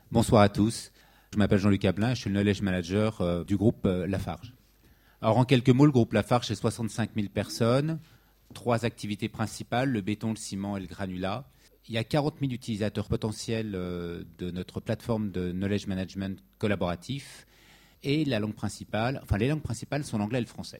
Bonsoir à tous. Je m'appelle Jean-Luc Ablin, je suis le Knowledge Manager du groupe Lafarge. Alors en quelques mots, le groupe Lafarge, c'est 65 000 personnes, 3 activités principales, le béton, le ciment et le granulat. Il y a 40 000 utilisateurs potentiels de notre plateforme de Knowledge Management collaboratif. Et la langue principale, les langues principales sont l'anglais et le français.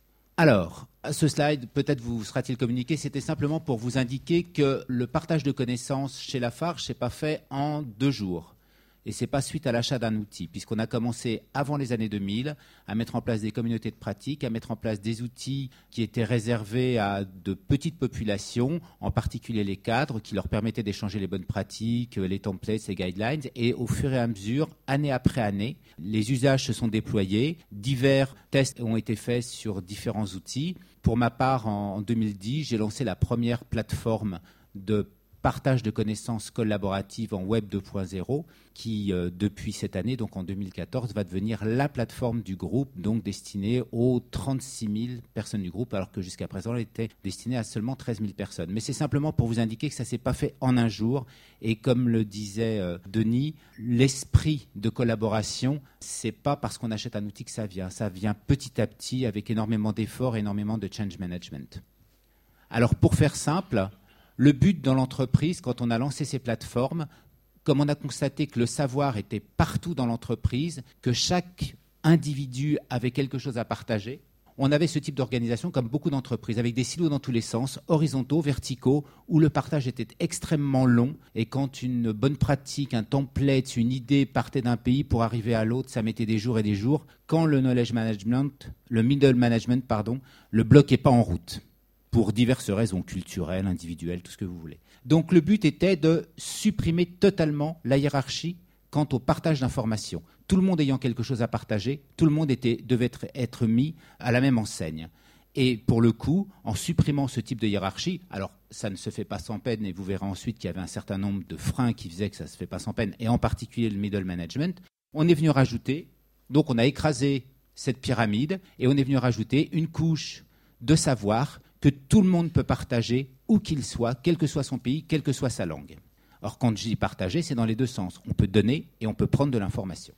Alors, ce slide, peut-être vous sera-t-il communiqué, c'était simplement pour vous indiquer que le partage de connaissances chez Lafarge, ce n'est pas fait en 2 jours. Et ce n'est pas suite à l'achat d'un outil, puisqu'on a commencé avant les années 2000 à mettre en place des communautés de pratique, à mettre en place des outils qui étaient réservés à de petites populations, en particulier les cadres, qui leur permettaient d'échanger les bonnes pratiques, les templates, les guidelines. Et au fur et à mesure, année après année, les usages se sont déployés. Divers tests ont été faits sur différents outils. Pour ma part, en 2010, j'ai lancé la première plateforme de partage de connaissances collaboratives en Web 2.0 qui, depuis cette année, donc en 2014, va devenir la plateforme du groupe, donc destinée aux 36 000 personnes du groupe, alors que jusqu'à présent, elle était destinée à seulement 13 000 personnes. Mais c'est simplement pour vous indiquer que ça ne s'est pas fait en un jour. Et comme le disait Denis, l'esprit de collaboration, ce n'est pas parce qu'on achète un outil que ça vient. Ça vient petit à petit avec énormément d'efforts, énormément de change management. Alors, pour faire simple, le but dans l'entreprise, quand on a lancé ces plateformes, comme on a constaté que le savoir était partout dans l'entreprise, que chaque individu avait quelque chose à partager, on avait ce type d'organisation comme beaucoup d'entreprises, avec des silos dans tous les sens, horizontaux, verticaux, où le partage était extrêmement long. Et quand une bonne pratique, un template, une idée partait d'un pays pour arriver à l'autre, ça mettait des jours et des jours. Quand le knowledge management, le middle management, le bloquait pas en route, pour diverses raisons culturelles, individuelles, tout ce que vous voulez. Donc le but était de supprimer totalement la hiérarchie quant au partage d'informations. Tout le monde ayant quelque chose à partager, tout le monde devait être mis à la même enseigne. Et pour le coup, en supprimant ce type de hiérarchie, alors ça ne se fait pas sans peine, et vous verrez ensuite qu'il y avait un certain nombre de freins qui faisaient que ça ne se fait pas sans peine, et en particulier le middle management, on est venu rajouter, donc on a écrasé cette pyramide, et on est venu rajouter une couche de savoir que tout le monde peut partager, où qu'il soit, quel que soit son pays, quelle que soit sa langue. Or, quand je dis partager, c'est dans les deux sens. On peut donner et on peut prendre de l'information.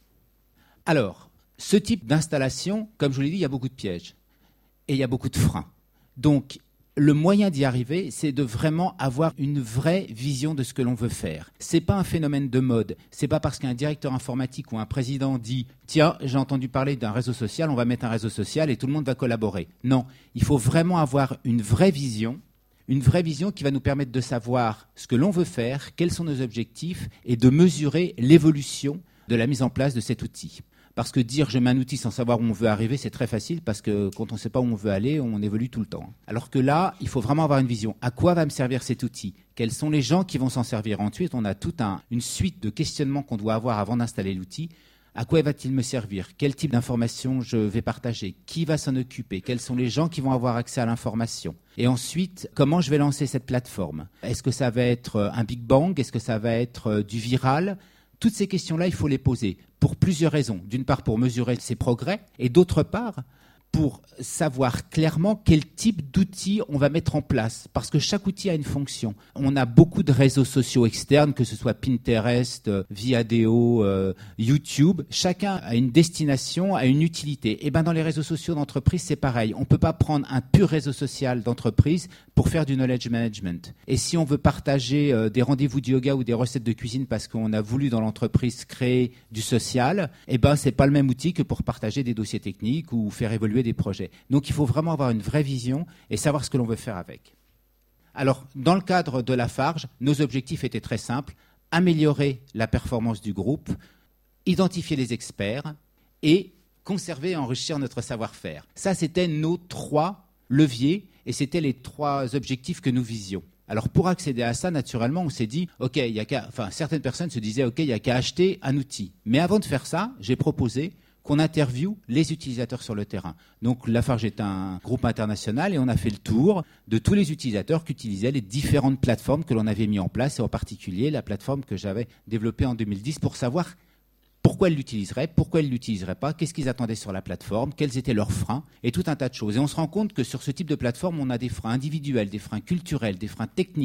Alors, ce type d'installation, comme je vous l'ai dit, il y a beaucoup de pièges et il y a beaucoup de freins. Donc, le moyen d'y arriver, c'est de vraiment avoir une vraie vision de ce que l'on veut faire. Ce n'est pas un phénomène de mode. Ce n'est pas parce qu'un directeur informatique ou un président dit « Tiens, j'ai entendu parler d'un réseau social, on va mettre un réseau social et tout le monde va collaborer ». Non, il faut vraiment avoir une vraie vision qui va nous permettre de savoir ce que l'on veut faire, quels sont nos objectifs et de mesurer l'évolution de la mise en place de cet outil. Parce que dire je mets un outil sans savoir où on veut arriver, c'est très facile parce que quand on ne sait pas où on veut aller, on évolue tout le temps. Alors que là, il faut vraiment avoir une vision. À quoi va me servir cet outil ? Quels sont les gens qui vont s'en servir ? Ensuite, on a toute une suite de questionnements qu'on doit avoir avant d'installer l'outil. À quoi va-t-il me servir ? Quel type d'information je vais partager ? Qui va s'en occuper ? Quels sont les gens qui vont avoir accès à l'information ? Et ensuite, comment je vais lancer cette plateforme ? Est-ce que ça va être un Big Bang ? Est-ce que ça va être du viral ? Toutes ces questions-là, il faut les poser pour plusieurs raisons. D'une part, pour mesurer ses progrès, et d'autre part, pour savoir clairement quel type d'outils on va mettre en place. Parce que chaque outil a une fonction. On a beaucoup de réseaux sociaux externes, que ce soit Pinterest, Viadeo, YouTube. Chacun a une destination, a une utilité. Et bien dans les réseaux sociaux d'entreprise, c'est pareil. On ne peut pas prendre un pur réseau social d'entreprise pour faire du knowledge management. Et si on veut partager des rendez-vous de yoga ou des recettes de cuisine parce qu'on a voulu dans l'entreprise créer du social, eh ben c'est pas le même outil que pour partager des dossiers techniques ou faire évoluer des projets. Donc il faut vraiment avoir une vraie vision et savoir ce que l'on veut faire avec. Alors, dans le cadre de Lafarge, nos objectifs étaient très simples. Améliorer la performance du groupe, identifier les experts et conserver et enrichir notre savoir-faire. Ça, c'était nos 3 leviers et c'était les 3 objectifs que nous visions. Alors, pour accéder à ça, naturellement, on s'est dit, certaines personnes se disaient, il n'y a qu'à acheter un outil. Mais avant de faire ça, j'ai proposé qu'on interviewe les utilisateurs sur le terrain. Donc Lafarge est un groupe international et on a fait le tour de tous les utilisateurs qui utilisaient les différentes plateformes que l'on avait mis en place et en particulier la plateforme que j'avais développée en 2010 pour savoir pourquoi ils l'utiliseraient, pourquoi ils ne l'utiliseraient pas, qu'est-ce qu'ils attendaient sur la plateforme, quels étaient leurs freins et tout un tas de choses. Et on se rend compte que sur ce type de plateforme, on a des freins individuels, des freins culturels, des freins techniques,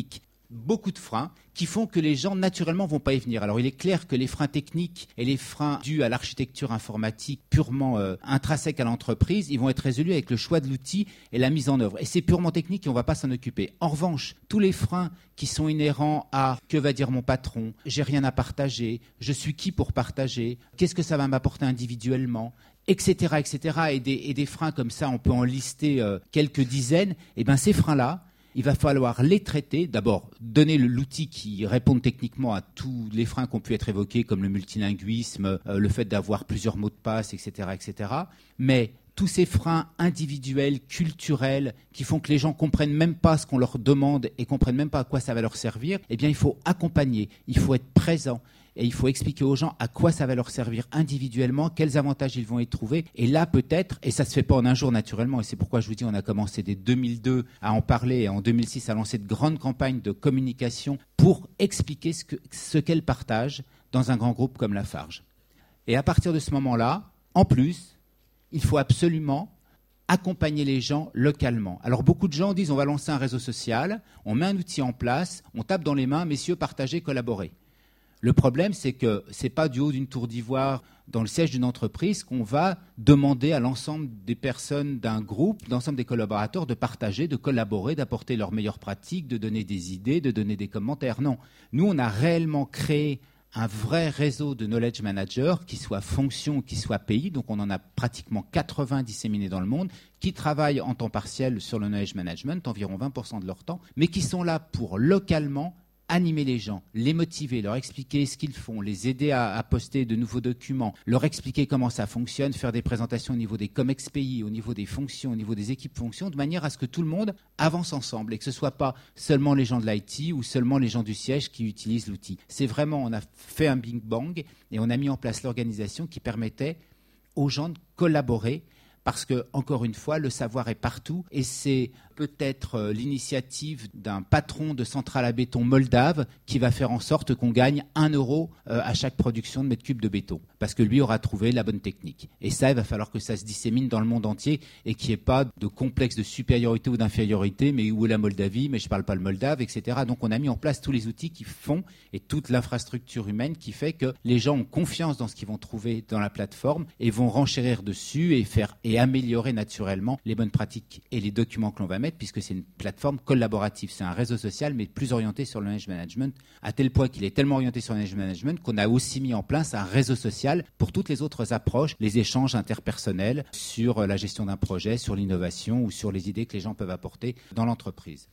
beaucoup de freins qui font que les gens naturellement vont pas y venir. Alors il est clair que les freins techniques et les freins dus à l'architecture informatique purement intrinsèque à l'entreprise, ils vont être résolus avec le choix de l'outil et la mise en œuvre. Et c'est purement technique et on va pas s'en occuper. En revanche, tous les freins qui sont inhérents à que va dire mon patron, j'ai rien à partager, je suis qui pour partager, qu'est-ce que ça va m'apporter individuellement, etc., etc. Et des freins comme ça, on peut en lister quelques dizaines. Et bien ces freins-là, il va falloir les traiter. D'abord, donner l'outil qui réponde techniquement à tous les freins qui ont pu être évoqués, comme le multilinguisme, le fait d'avoir plusieurs mots de passe, etc., etc. Mais tous ces freins individuels, culturels, qui font que les gens comprennent même pas ce qu'on leur demande et comprennent même pas à quoi ça va leur servir, eh bien, il faut accompagner, il faut être présent. Et il faut expliquer aux gens à quoi ça va leur servir individuellement, quels avantages ils vont y trouver. Et là, peut-être, et ça ne se fait pas en un jour naturellement, et c'est pourquoi je vous dis on a commencé dès 2002 à en parler, et en 2006 à lancer de grandes campagnes de communication pour expliquer ce qu'elles partagent dans un grand groupe comme Lafarge. Et à partir de ce moment-là, en plus, il faut absolument accompagner les gens localement. Alors beaucoup de gens disent on va lancer un réseau social, on met un outil en place, on tape dans les mains, messieurs, partagez, collaborez. Le problème, c'est que ce n'est pas du haut d'une tour d'ivoire dans le siège d'une entreprise qu'on va demander à l'ensemble des personnes d'un groupe, l'ensemble des collaborateurs de partager, de collaborer, d'apporter leurs meilleures pratiques, de donner des idées, de donner des commentaires. Non, nous, on a réellement créé un vrai réseau de knowledge managers, qui soit fonction, qui soit pays. Donc on en a pratiquement 80 disséminés dans le monde, qui travaillent en temps partiel sur le knowledge management, environ 20% de leur temps, mais qui sont là pour localement animer les gens, les motiver, leur expliquer ce qu'ils font, les aider à poster de nouveaux documents, leur expliquer comment ça fonctionne, faire des présentations au niveau des COMEX pays, au niveau des fonctions, au niveau des équipes fonctions, de manière à ce que tout le monde avance ensemble et que ce ne soit pas seulement les gens de l'IT ou seulement les gens du siège qui utilisent l'outil. C'est vraiment, on a fait un bing bang et on a mis en place l'organisation qui permettait aux gens de collaborer. Parce que, encore une fois, le savoir est partout et c'est peut-être l'initiative d'un patron de centrale à béton moldave qui va faire en sorte qu'on gagne 1 euro à chaque production de mètre cube de béton. Parce que lui aura trouvé la bonne technique. Et ça, il va falloir que ça se dissémine dans le monde entier et qu'il n'y ait pas de complexe de supériorité ou d'infériorité, mais où est la Moldavie, mais je ne parle pas le moldave, etc. Donc on a mis en place tous les outils qui font et toute l'infrastructure humaine qui fait que les gens ont confiance dans ce qu'ils vont trouver dans la plateforme et vont renchérir dessus et améliorer naturellement les bonnes pratiques et les documents que l'on va mettre, puisque c'est une plateforme collaborative. C'est un réseau social, mais plus orienté sur le knowledge management, à tel point qu'il est tellement orienté sur le knowledge management qu'on a aussi mis en place un réseau social pour toutes les autres approches, les échanges interpersonnels sur la gestion d'un projet, sur l'innovation ou sur les idées que les gens peuvent apporter dans l'entreprise.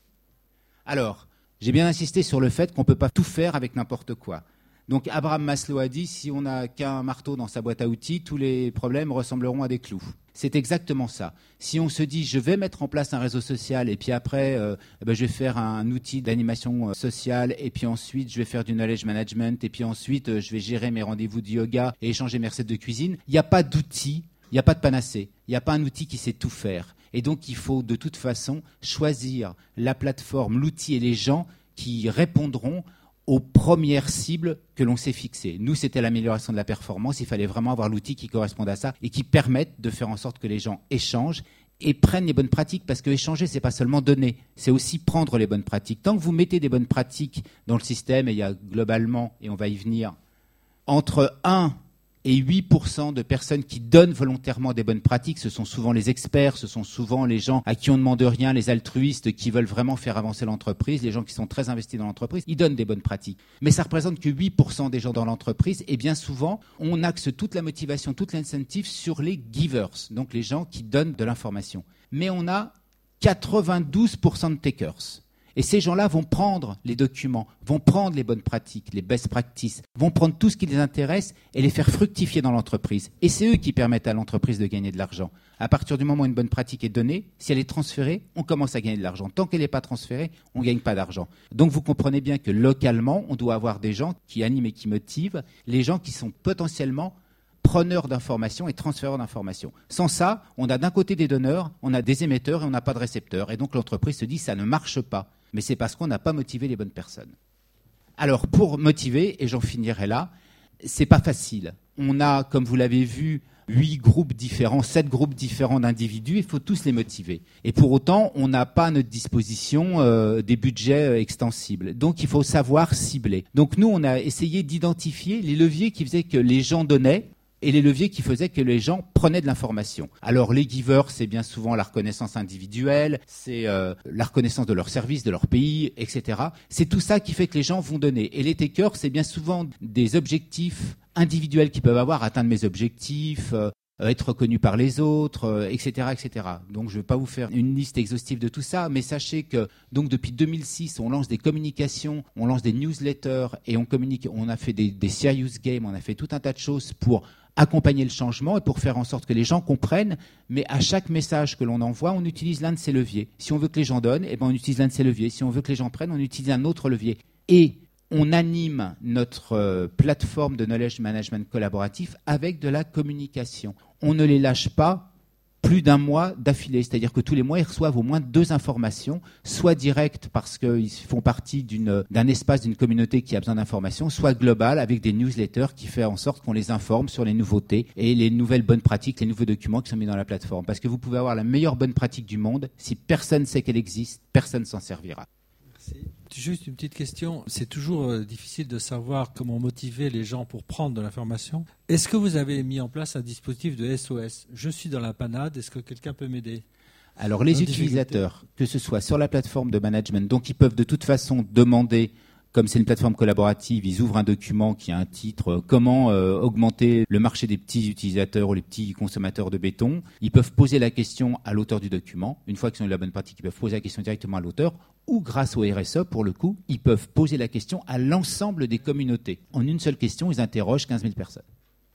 Alors, j'ai bien insisté sur le fait qu'on ne peut pas tout faire avec n'importe quoi. Donc Abraham Maslow a dit, si on n'a qu'un marteau dans sa boîte à outils, tous les problèmes ressembleront à des clous. C'est exactement ça. Si on se dit, je vais mettre en place un réseau social et puis après, je vais faire un outil d'animation sociale et puis ensuite, je vais faire du knowledge management et puis ensuite, je vais gérer mes rendez-vous de yoga et échanger mes recettes de cuisine, il n'y a pas d'outil, il n'y a pas de panacée, il n'y a pas un outil qui sait tout faire. Et donc, il faut de toute façon choisir la plateforme, l'outil et les gens qui répondront aux premières cibles que l'on s'est fixées. Nous, c'était l'amélioration de la performance. Il fallait vraiment avoir l'outil qui corresponde à ça et qui permette de faire en sorte que les gens échangent et prennent les bonnes pratiques. Parce que échanger, c'est pas seulement donner, c'est aussi prendre les bonnes pratiques. Tant que vous mettez des bonnes pratiques dans le système, et il y a globalement, et on va y venir, entre 1 et 8% de personnes qui donnent volontairement des bonnes pratiques, ce sont souvent les experts, ce sont souvent les gens à qui on ne demande rien, les altruistes qui veulent vraiment faire avancer l'entreprise, les gens qui sont très investis dans l'entreprise, ils donnent des bonnes pratiques. Mais ça représente que 8% des gens dans l'entreprise et bien souvent, on axe toute la motivation, toute l'incentive sur les givers, donc les gens qui donnent de l'information. Mais on a 92% de takers. Et ces gens-là vont prendre les documents, vont prendre les bonnes pratiques, les best practices, vont prendre tout ce qui les intéresse et les faire fructifier dans l'entreprise. Et c'est eux qui permettent à l'entreprise de gagner de l'argent. À partir du moment où une bonne pratique est donnée, si elle est transférée, on commence à gagner de l'argent. Tant qu'elle n'est pas transférée, on ne gagne pas d'argent. Donc vous comprenez bien que localement, on doit avoir des gens qui animent et qui motivent, les gens qui sont potentiellement preneurs d'informations et transféreurs d'informations. Sans ça, on a d'un côté des donneurs, on a des émetteurs et on n'a pas de récepteurs. Et donc l'entreprise se dit ça ne marche pas. Mais c'est parce qu'on n'a pas motivé les bonnes personnes. Alors pour motiver, et j'en finirai là, c'est pas facile. On a, comme vous l'avez vu, 8 groupes différents, 7 groupes différents d'individus, il faut tous les motiver. Et pour autant, on n'a pas à notre disposition des budgets extensibles. Donc il faut savoir cibler. Donc nous, on a essayé d'identifier les leviers qui faisaient que les gens donnaient et les leviers qui faisaient que les gens prenaient de l'information. Alors les givers, c'est bien souvent la reconnaissance individuelle, c'est la reconnaissance de leur service, de leur pays, etc. C'est tout ça qui fait que les gens vont donner. Et les takers, c'est bien souvent des objectifs individuels qu'ils peuvent avoir, atteindre mes objectifs, être reconnu par les autres, etc., etc. Donc je ne vais pas vous faire une liste exhaustive de tout ça, mais sachez que donc depuis 2006, on lance des communications, on lance des newsletters et on communique. On a fait des serious games, on a fait tout un tas de choses pour accompagner le changement et pour faire en sorte que les gens comprennent, mais à chaque message que l'on envoie, on utilise l'un de ces leviers. Si on veut que les gens donnent, on utilise l'un de ces leviers. Si on veut que les gens prennent, on utilise un autre levier. Et on anime notre plateforme de knowledge management collaboratif avec de la communication. On ne les lâche pas plus d'un mois d'affilée, c'est-à-dire que tous les mois, ils reçoivent au moins 2 informations, soit directes parce qu'ils font partie d'un espace, d'une communauté qui a besoin d'informations, soit globales avec des newsletters qui font en sorte qu'on les informe sur les nouveautés et les nouvelles bonnes pratiques, les nouveaux documents qui sont mis dans la plateforme. Parce que vous pouvez avoir la meilleure bonne pratique du monde, si personne ne sait qu'elle existe, personne ne s'en servira. Merci. Juste une petite question. C'est toujours difficile de savoir comment motiver les gens pour prendre de l'information. Est-ce que vous avez mis en place un dispositif de SOS ? Je suis dans la panade, est-ce que quelqu'un peut m'aider ? Alors les utilisateurs, que ce soit sur la plateforme de management, donc ils peuvent de toute façon demander, comme c'est une plateforme collaborative, ils ouvrent un document qui a un titre « Comment augmenter le marché des petits utilisateurs ou les petits consommateurs de béton ». Ils peuvent poser la question à l'auteur du document. Une fois qu'ils ont eu la bonne pratique, ils peuvent poser la question directement à l'auteur. Ou grâce au RSE, pour le coup, ils peuvent poser la question à l'ensemble des communautés. En une seule question, ils interrogent 15 000 personnes.